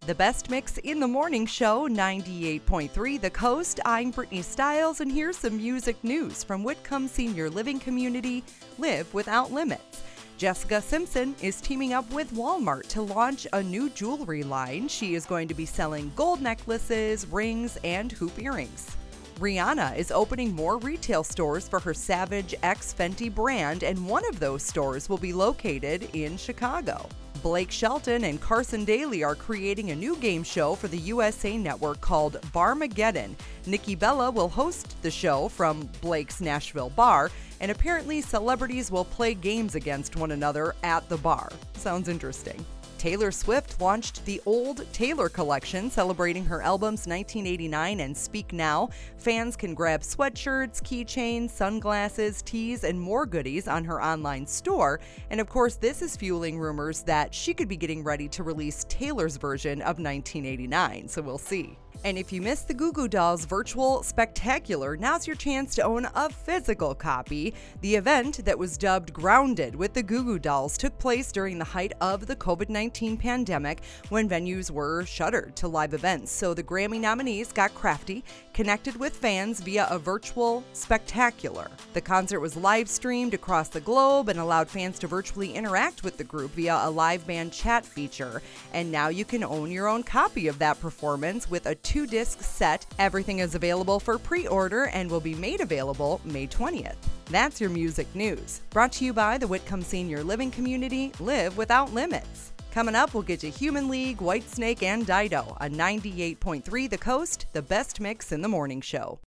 The best mix in the morning show, 98.3 The Coast. I'm Brittany Stiles, and here's some music news from Whitcomb Senior Living Community, Live Without Limits. Jessica Simpson is teaming up with Walmart to launch a new jewelry line. She is going to be selling gold necklaces, rings, and hoop earrings. Rihanna is opening more retail stores for her Savage X Fenty brand, and one of those stores will be located in Chicago. Blake Shelton and Carson Daly are creating a new game show for the USA Network called Barmageddon. Nikki Bella will host the show from Blake's Nashville bar, and apparently celebrities will play games against one another at the bar. Sounds interesting. Taylor Swift launched the Old Taylor collection, celebrating her albums 1989 and Speak Now. Fans can grab sweatshirts, keychains, sunglasses, tees, and more goodies on her online store. And of course, this is fueling rumors that she could be getting ready to release Taylor's version of 1989, so we'll see. And if you missed the Goo Goo Dolls Virtual Spectacular, now's your chance to own a physical copy. The event that was dubbed Grounded with the Goo Goo Dolls took place during the height of the COVID-19 pandemic when venues were shuttered to live events. So the Grammy nominees got crafty, connected with fans via a virtual spectacular. The concert was live streamed across the globe and allowed fans to virtually interact with the group via a live band chat feature. And now you can own your own copy of that performance with a 2-disc set. Everything is available for pre-order and will be made available May 20th. That's your music news. Brought to you by the Whitcomb Senior Living Community, Live Without Limits. Coming up, we'll get you Human League, Whitesnake, and Dido on 98.3 The Coast, the best mix in the morning show.